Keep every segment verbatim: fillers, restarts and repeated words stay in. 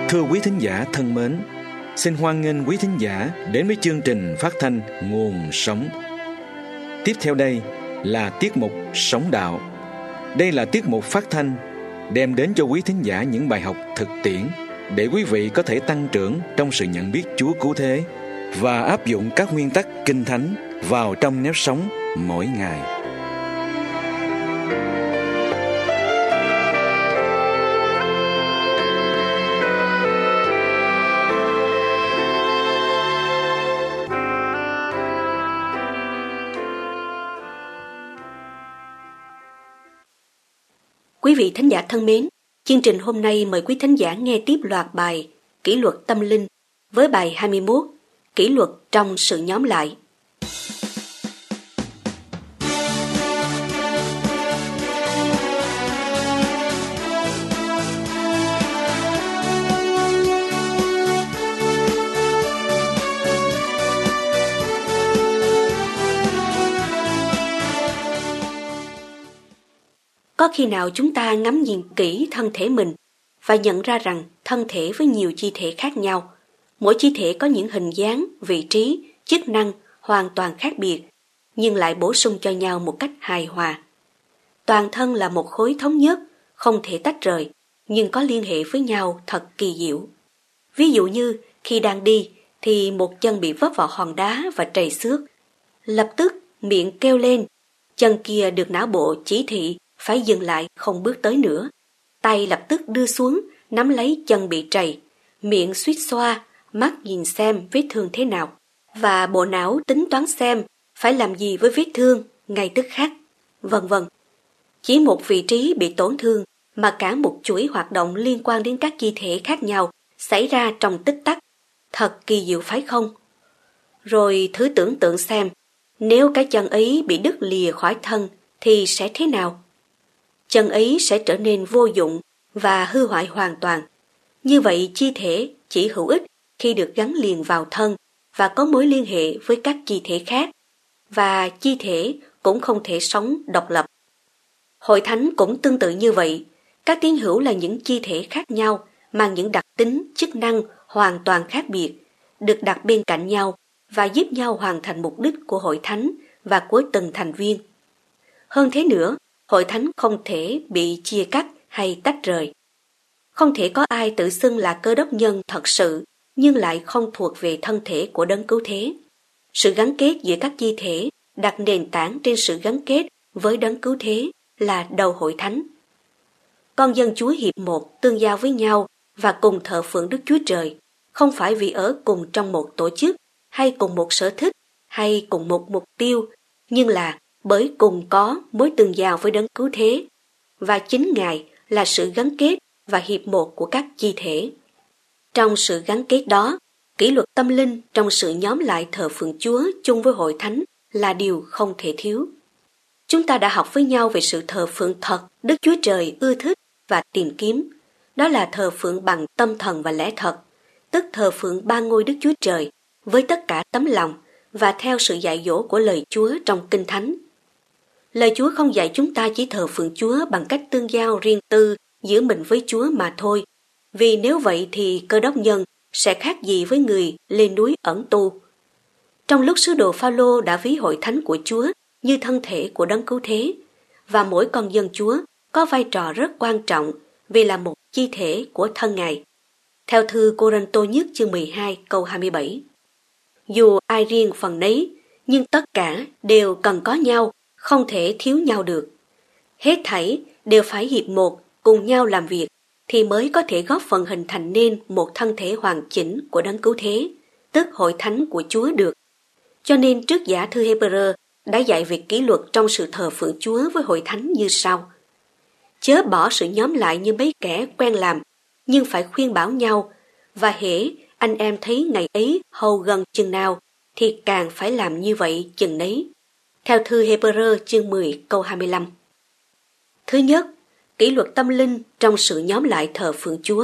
Thưa quý thính giả thân mến, xin hoan nghênh quý thính giả đến với chương trình phát thanh Nguồn Sống. Tiếp theo đây là tiết mục Sống Đạo. Đây là tiết mục phát thanh đem đến cho quý thính giả những bài học thực tiễn để quý vị có thể tăng trưởng trong sự nhận biết Chúa cứu thế và áp dụng các nguyên tắc Kinh Thánh vào trong nếp sống mỗi ngày. Quý vị thính giả thân mến, chương trình hôm nay mời quý thính giả nghe tiếp loạt bài Kỷ luật tâm linh với bài hai mươi mốt, Kỷ luật trong sự nhóm lại. Có khi nào chúng ta ngắm nhìn kỹ thân thể mình và nhận ra rằng thân thể với nhiều chi thể khác nhau, mỗi chi thể có những hình dáng, vị trí, chức năng hoàn toàn khác biệt, nhưng lại bổ sung cho nhau một cách hài hòa. Toàn thân là một khối thống nhất, không thể tách rời, nhưng có liên hệ với nhau thật kỳ diệu. Ví dụ như khi đang đi thì một chân bị vấp vào hòn đá và trầy xước. Lập tức miệng kêu lên, chân kia được não bộ chỉ thị phải dừng lại không bước tới nữa. Tay lập tức đưa xuống, nắm lấy chân bị trầy, miệng suýt xoa, mắt nhìn xem vết thương thế nào. Và bộ não tính toán xem phải làm gì với vết thương ngay tức khắc, vân vân. Chỉ một vị trí bị tổn thương mà cả một chuỗi hoạt động liên quan đến các chi thể khác nhau xảy ra trong tích tắc. Thật kỳ diệu phải không? Rồi thử tưởng tượng xem, nếu cái chân ấy bị đứt lìa khỏi thân thì sẽ thế nào? Chân ấy sẽ trở nên vô dụng và hư hoại hoàn toàn. Như vậy chi thể chỉ hữu ích khi được gắn liền vào thân và có mối liên hệ với các chi thể khác, và chi thể cũng không thể sống độc lập. Hội thánh cũng tương tự như vậy. Các tín hữu là những chi thể khác nhau, mang những đặc tính, chức năng hoàn toàn khác biệt, được đặt bên cạnh nhau và giúp nhau hoàn thành mục đích của hội thánh và của từng thành viên. Hơn thế nữa, hội thánh không thể bị chia cắt hay tách rời. Không thể có ai tự xưng là cơ đốc nhân thật sự nhưng lại không thuộc về thân thể của đấng cứu thế. Sự gắn kết giữa các chi thể đặt nền tảng trên sự gắn kết với đấng cứu thế là đầu hội thánh. Con dân Chúa hiệp một tương giao với nhau và cùng thờ phượng Đức Chúa Trời, không phải vì ở cùng trong một tổ chức hay cùng một sở thích hay cùng một mục tiêu, nhưng là bởi cùng có mối tương giao với đấng cứu thế, và chính Ngài là sự gắn kết và hiệp một của các chi thể. Trong sự gắn kết đó, kỷ luật tâm linh trong sự nhóm lại thờ phượng Chúa chung với hội thánh là điều không thể thiếu. Chúng ta đã học với nhau về sự thờ phượng thật Đức Chúa Trời ưa thích và tìm kiếm. Đó là thờ phượng bằng tâm thần và lẽ thật, tức thờ phượng ba ngôi Đức Chúa Trời với tất cả tấm lòng và theo sự dạy dỗ của lời Chúa trong Kinh Thánh. Lời Chúa không dạy chúng ta chỉ thờ phượng Chúa bằng cách tương giao riêng tư giữa mình với Chúa mà thôi, vì nếu vậy thì cơ đốc nhân sẽ khác gì với người lên núi ẩn tu. Trong lúc sứ đồ Phao-lô đã ví hội thánh của Chúa như thân thể của đấng cứu thế, và mỗi con dân Chúa có vai trò rất quan trọng vì là một chi thể của thân Ngài. Theo thư Cô-rinh-tô nhất chương mười hai câu hai mươi bảy. Dù ai riêng phần nấy, nhưng tất cả đều cần có nhau, không thể thiếu nhau được. Hết thảy đều phải hiệp một, cùng nhau làm việc, thì mới có thể góp phần hình thành nên một thân thể hoàn chỉnh của đấng cứu thế, tức hội thánh của Chúa được. Cho nên trước giả thư Hê-bơ-rơ đã dạy về kỷ luật trong sự thờ phượng Chúa với hội thánh như sau: chớ bỏ sự nhóm lại như mấy kẻ quen làm, nhưng phải khuyên bảo nhau, và hễ anh em thấy ngày ấy hầu gần chừng nào thì càng phải làm như vậy chừng nấy. Theo thư Hê-bơ-rơ chương mười câu hai mươi lăm. Thứ nhất, kỷ luật tâm linh trong sự nhóm lại thờ phượng Chúa.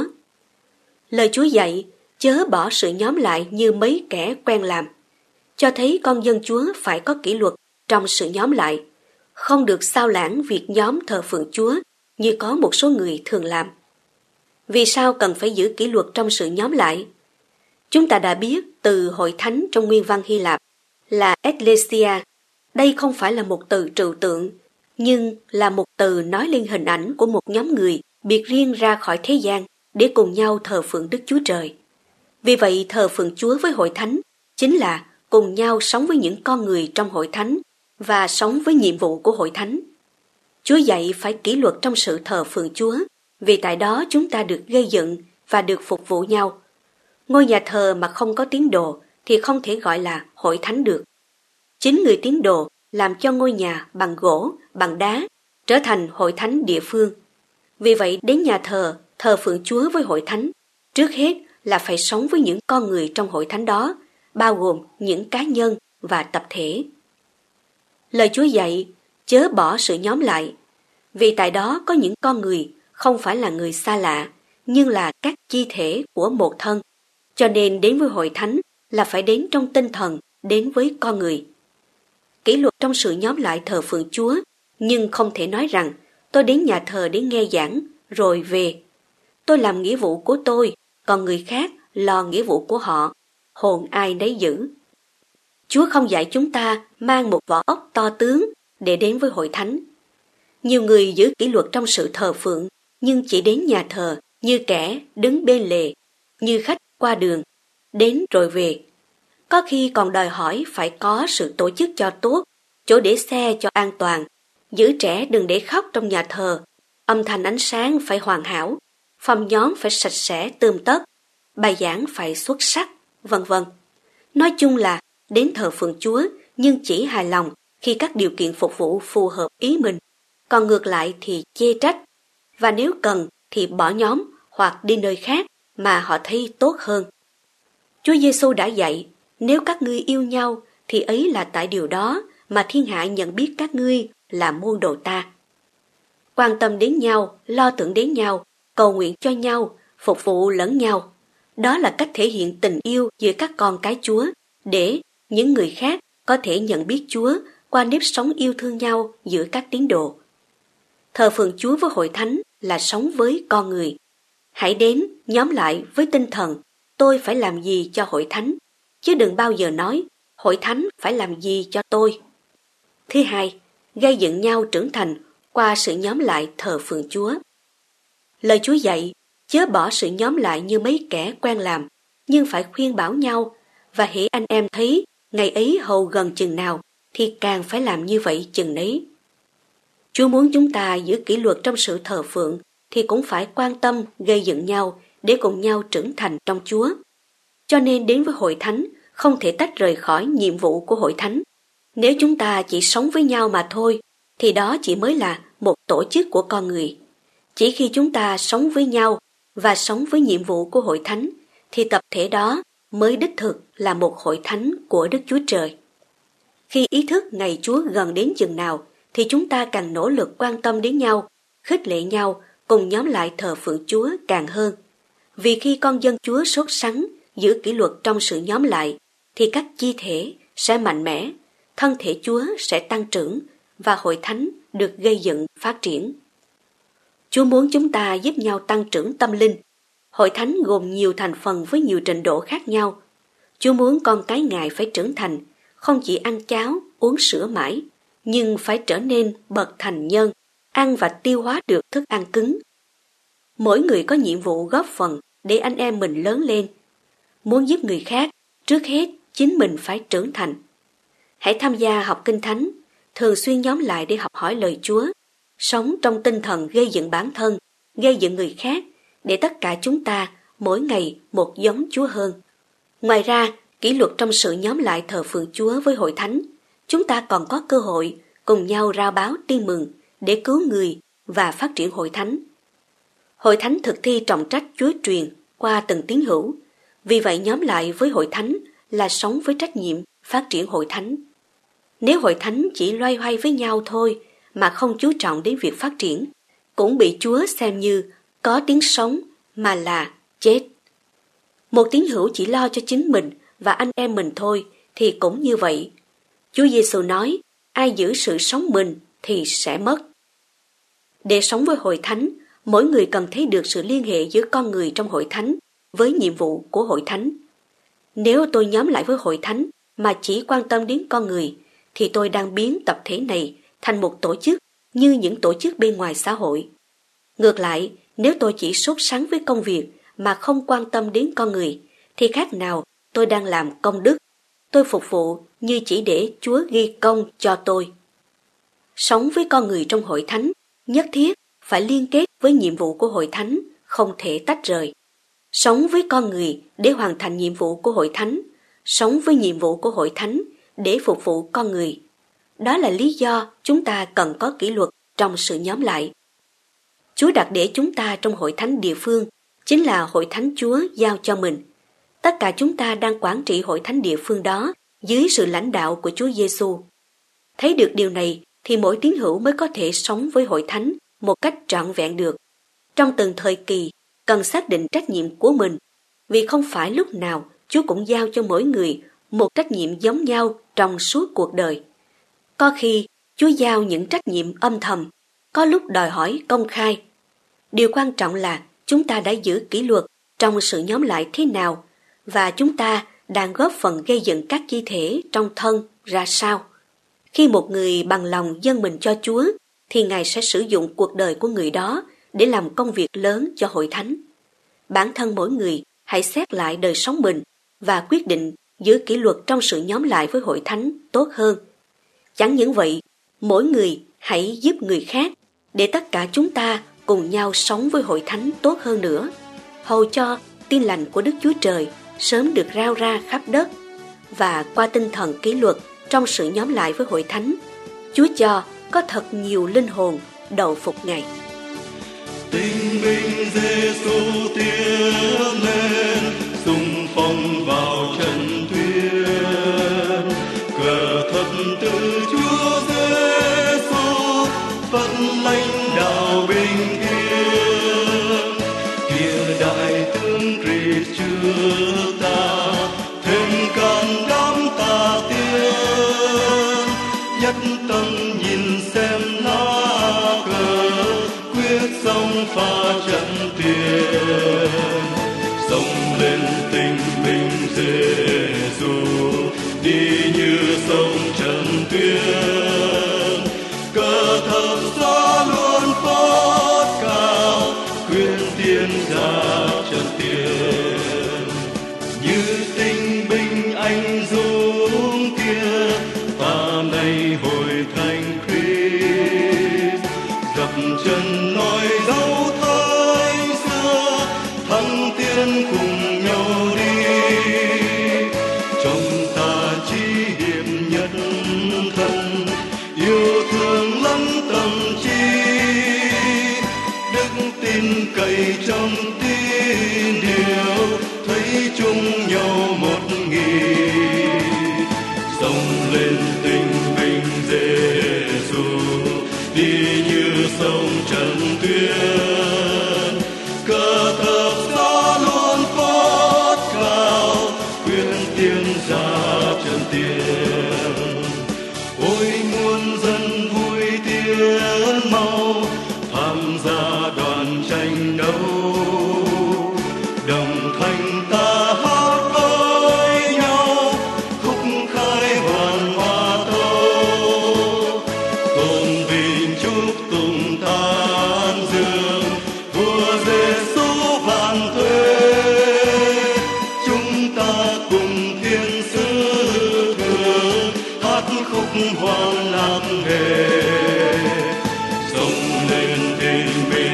Lời Chúa dạy chớ bỏ sự nhóm lại như mấy kẻ quen làm, cho thấy con dân Chúa phải có kỷ luật trong sự nhóm lại, không được xao lãng việc nhóm thờ phượng Chúa như có một số người thường làm. Vì sao cần phải giữ kỷ luật trong sự nhóm lại? Chúng ta đã biết từ hội thánh trong nguyên văn Hy Lạp là Ecclesia. Đây không phải là một từ trừu tượng, nhưng là một từ nói lên hình ảnh của một nhóm người biệt riêng ra khỏi thế gian để cùng nhau thờ phượng Đức Chúa Trời. Vì vậy, thờ phượng Chúa với hội thánh chính là cùng nhau sống với những con người trong hội thánh và sống với nhiệm vụ của hội thánh. Chúa dạy phải kỷ luật trong sự thờ phượng Chúa, vì tại đó chúng ta được gây dựng và được phục vụ nhau. Ngôi nhà thờ mà không có tín đồ thì không thể gọi là hội thánh được. Chính người tín đồ làm cho ngôi nhà bằng gỗ, bằng đá trở thành hội thánh địa phương. Vì vậy, đến nhà thờ, thờ phượng Chúa với hội thánh, trước hết là phải sống với những con người trong hội thánh đó, bao gồm những cá nhân và tập thể. Lời Chúa dạy, chớ bỏ sự nhóm lại, vì tại đó có những con người không phải là người xa lạ, nhưng là các chi thể của một thân. Cho nên đến với hội thánh là phải đến trong tinh thần, đến với con người. Kỷ luật trong sự nhóm lại thờ phượng Chúa, nhưng không thể nói rằng tôi đến nhà thờ để nghe giảng, rồi về. Tôi làm nghĩa vụ của tôi, còn người khác lo nghĩa vụ của họ, hồn ai nấy giữ. Chúa không dạy chúng ta mang một vỏ ốc to tướng để đến với hội thánh. Nhiều người giữ kỷ luật trong sự thờ phượng, nhưng chỉ đến nhà thờ như kẻ đứng bên lề, như khách qua đường, đến rồi về. Có khi còn đòi hỏi phải có sự tổ chức cho tốt, chỗ để xe cho an toàn, giữ trẻ đừng để khóc trong nhà thờ, âm thanh ánh sáng phải hoàn hảo, phòng nhóm phải sạch sẽ tươm tất, bài giảng phải xuất sắc, vân vân. Nói chung là đến thờ phượng Chúa nhưng chỉ hài lòng khi các điều kiện phục vụ phù hợp ý mình, còn ngược lại thì chê trách, và nếu cần thì bỏ nhóm hoặc đi nơi khác mà họ thấy tốt hơn. Chúa Giêsu đã dạy, nếu các ngươi yêu nhau thì ấy là tại điều đó mà thiên hạ nhận biết các ngươi là môn đồ ta. Quan tâm đến nhau, lo tưởng đến nhau, cầu nguyện cho nhau, phục vụ lẫn nhau. Đó là cách thể hiện tình yêu giữa các con cái Chúa, để những người khác có thể nhận biết Chúa qua nếp sống yêu thương nhau giữa các tín đồ. Thờ phượng Chúa với hội thánh là sống với con người. Hãy đến nhóm lại với tinh thần tôi phải làm gì cho hội thánh, chứ đừng bao giờ nói hội thánh phải làm gì cho tôi. Thứ hai, gây dựng nhau trưởng thành qua sự nhóm lại thờ phượng Chúa. Lời Chúa dạy, chớ bỏ sự nhóm lại như mấy kẻ quen làm, nhưng phải khuyên bảo nhau, và hễ anh em thấy ngày ấy hầu gần chừng nào thì càng phải làm như vậy chừng nấy. Chúa muốn chúng ta giữ kỷ luật trong sự thờ phượng thì cũng phải quan tâm gây dựng nhau để cùng nhau trưởng thành trong Chúa. Cho nên đến với hội thánh không thể tách rời khỏi nhiệm vụ của hội thánh. Nếu chúng ta chỉ sống với nhau mà thôi thì đó chỉ mới là một tổ chức của con người. Chỉ khi chúng ta sống với nhau và sống với nhiệm vụ của hội thánh thì tập thể đó mới đích thực là một hội thánh của Đức Chúa Trời. Khi ý thức ngày Chúa gần đến chừng nào thì chúng ta càng nỗ lực quan tâm đến nhau, khích lệ nhau, cùng nhóm lại thờ phượng Chúa càng hơn. Vì khi con dân Chúa sốt sắng giữ kỷ luật trong sự nhóm lại thì các chi thể sẽ mạnh mẽ, thân thể Chúa sẽ tăng trưởng và hội thánh được gây dựng phát triển. Chúa muốn chúng ta giúp nhau tăng trưởng tâm linh. Hội thánh gồm nhiều thành phần với nhiều trình độ khác nhau. Chúa muốn con cái Ngài phải trưởng thành, không chỉ ăn cháo, uống sữa mãi, nhưng phải trở nên bậc thành nhân, ăn và tiêu hóa được thức ăn cứng. Mỗi người có nhiệm vụ góp phần để anh em mình lớn lên. Muốn giúp người khác, trước hết chính mình phải trưởng thành. Hãy tham gia học Kinh Thánh, thường xuyên nhóm lại để học hỏi lời Chúa, sống trong tinh thần gây dựng bản thân, gây dựng người khác, để tất cả chúng ta mỗi ngày một giống Chúa hơn. Ngoài ra, kỷ luật trong sự nhóm lại thờ phượng Chúa với hội thánh, chúng ta còn có cơ hội cùng nhau rao báo tin mừng để cứu người và phát triển hội thánh. Hội thánh thực thi trọng trách Chúa truyền qua từng tín hữu, vì vậy nhóm lại với hội thánh là sống với trách nhiệm phát triển hội thánh. Nếu hội thánh chỉ loay hoay với nhau thôi mà không chú trọng đến việc phát triển, cũng bị Chúa xem như có tiếng sống mà là chết. Một tín hữu chỉ lo cho chính mình và anh em mình thôi thì cũng như vậy. Chúa Giêsu nói, ai giữ sự sống mình thì sẽ mất. Để sống với hội thánh, Mỗi người cần thấy được sự liên hệ giữa con người trong hội thánh với nhiệm vụ của hội thánh. Nếu tôi nhóm lại với hội thánh mà chỉ quan tâm đến con người, thì tôi đang biến tập thể này thành một tổ chức như những tổ chức bên ngoài xã hội. Ngược lại, nếu tôi chỉ sốt sắng với công việc mà không quan tâm đến con người, thì khác nào tôi đang làm công đức. Tôi phục vụ như chỉ để Chúa ghi công cho tôi. Sống với con người trong hội thánh nhất thiết phải liên kết với nhiệm vụ của hội thánh, không thể tách rời. Sống với con người để hoàn thành nhiệm vụ của hội thánh, sống với nhiệm vụ của hội thánh để phục vụ con người. Đó là lý do chúng ta cần có kỷ luật trong sự nhóm lại. Chúa đặt để chúng ta trong hội thánh địa phương, chính là hội thánh Chúa giao cho mình. Tất cả chúng ta đang quản trị hội thánh địa phương đó dưới sự lãnh đạo của Chúa Giêsu. Thấy được điều này thì mỗi tín hữu mới có thể sống với hội thánh một cách trọn vẹn được. Trong từng thời kỳ, cần xác định trách nhiệm của mình, vì không phải lúc nào Chúa cũng giao cho mỗi người một trách nhiệm giống nhau trong suốt cuộc đời. Có khi Chúa giao những trách nhiệm âm thầm, có lúc đòi hỏi công khai. Điều quan trọng là chúng ta đã giữ kỷ luật trong sự nhóm lại thế nào, và chúng ta đang góp phần gây dựng các chi thể trong thân ra sao. Khi một người bằng lòng dâng mình cho Chúa, thì Ngài sẽ sử dụng cuộc đời của người đó để làm công việc lớn cho hội thánh. Bản thân mỗi người hãy xét lại đời sống mình và quyết định giữ kỷ luật trong sự nhóm lại với hội thánh tốt hơn. Chẳng những vậy, mỗi người hãy giúp người khác để tất cả chúng ta cùng nhau sống với hội thánh tốt hơn nữa, hầu cho tin lành của Đức Chúa Trời sớm được rao ra khắp đất. Và qua tinh thần kỷ luật trong sự nhóm lại với hội thánh, Chúa cho có thật nhiều linh hồn đậu phục Ngài. Tinh binh Giêsu tiến lên, xung phong vào trận tuyến. Cờ thập tự Chúa Giêsu vẫn lãnh đạo bình yên. Kia đại tướng Christ trước ta, thêm can đảm ta tiến. Nhất tâm nhìn xem lá cờ, quyết sông pha trận tiền. Sông lên tình mình Giêsu, đi như sông trận tuyến. Cờ thập giá luôn phất cao, khuyên tiên ra trận tiền. Như tinh binh anh dũng kia, ta nay hội thánh Christ. Dập chân nói dấu thánh xưa, thăng tiến cùng nhau đi. Trong ta chi điểm nhất thân, yêu thương lắm tâm trí. Đức tin cậy trong tin điều, thấy chung nhau một nghỉ. Sông lên tình mình Giêsu, đi như sông trận tuyến. Cờ thập giá luôn phất cao, khuyên tiên ra trận tiền. Ôi muôn dân vui tiến mau, tham gia đoàn tranh đấu. Đồng thanh ta hát với nhau, khúc khai hoàn hoa tâu. Tôn vinh chúc tùng tán dương, vua Giêsu vạn tuế. Chúng ta cùng thiên sứ thừa, hát khúc hoan lạc nghề. Sông lên tình mình